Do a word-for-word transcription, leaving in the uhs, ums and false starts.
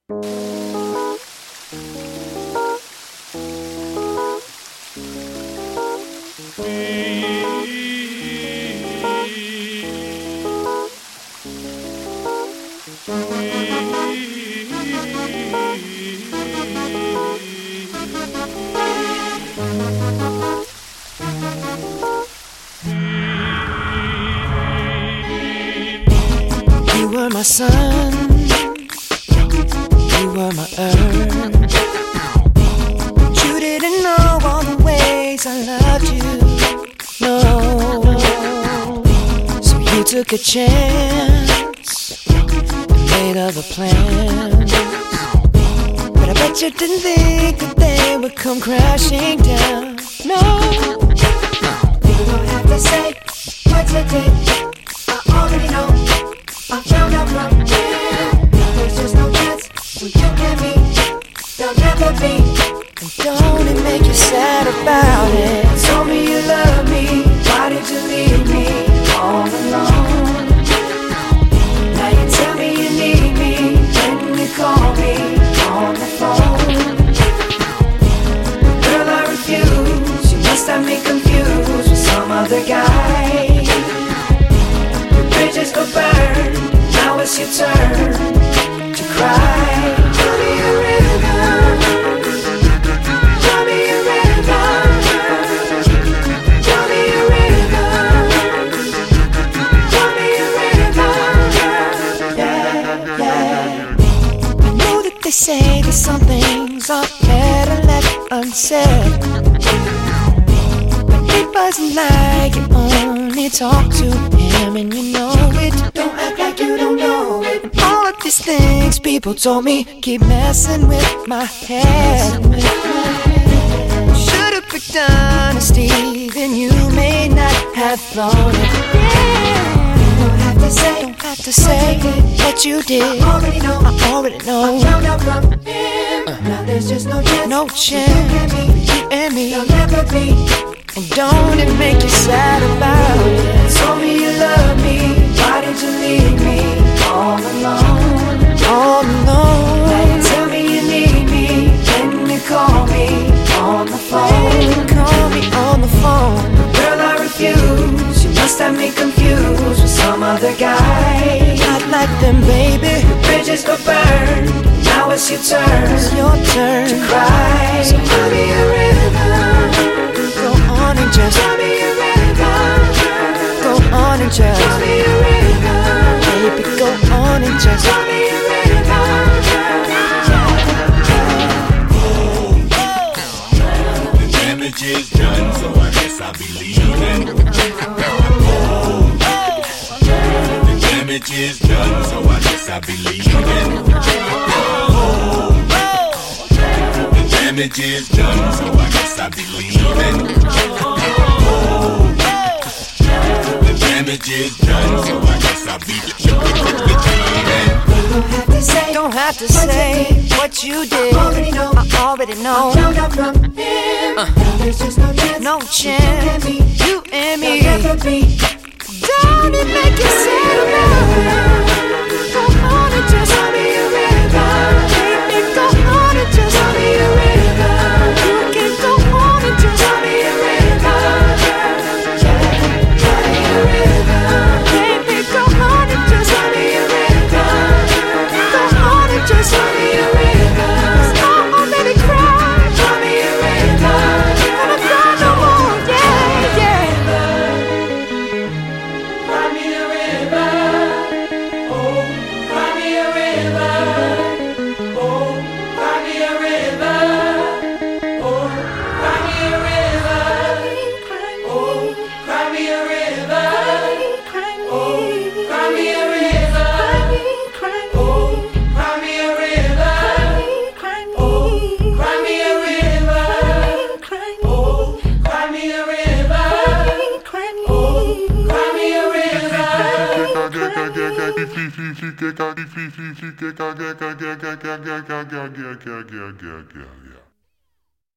You were my sun, you were my earth, but you didn't know all the ways I loved you, no. So you took a chance and made other plans, but I bet you didn't think that they would come crashing down, no. You don't have to say what you did, I already know. I found out from here, there's just no chance when you and me, there'll never be. And don't it make you sad about it? Told me you love me, why did you leave me all alone? Now you tell me you need me, when you call me on the phone. Girl, I refuse, you must have me confused with some other guy. Bridges go burn, now it's your turn to cry. Tell me a river, tell me a river, tell me a river, tell me a river, yeah, yeah. I know that they say that some things are better left unsaid, but it wasn't like you only talk to him and you know it. Don't act like you don't know it. And all of these things people told me keep messing with my head. Should've picked honesty, then you may not have thought it. Yeah. Don't have to say, don't have to say what you did. I already know, I already know. I found out from him. Uh. Now there's just no chance, no chance for you and me, there'll never be. And don't it make you sad about it? Told me you love me, why did you leave me all alone? All alone. Now you tell me you need me, when you call me on the phone. You call me on the phone. Girl, I refuse, you must have me confused with some other guy. Not like them, baby. The bridges go burn, now it's your turn, it's your turn to cry. So tell me a river, go on and just tell me a river, go on and just tell me a river, baby, go on and just tell me a river. The damage is done, so I guess I'll be leaving. The damage is done, so I guess I'll be leaving. The damage is done, so I guess I'll be leaving. The damage is done, so I guess I'll be leaving. Don't have to say, don't have to say what you did. I already know, I already know. I found out from him. Uh. Now there's just no chance, no chance. You and me, you and me. Don't it make you sad about it? Go on and just tell me a river, baby, go on and just tell me a river. You can go on and just tell me a river, tell me a river, baby, go on and just tell me a river. Go on and just tell me a river. I already cried, tell me a river. Gonna cry no more, yeah, yeah. Cry me a river, oh, cry me a river, oh, cry me a river, oh, cry me a river, oh, cry me a river, oh, cry me a river, oh, cry me a river, oh, cry me a river, oh, cry me a river, oh, cry me a river.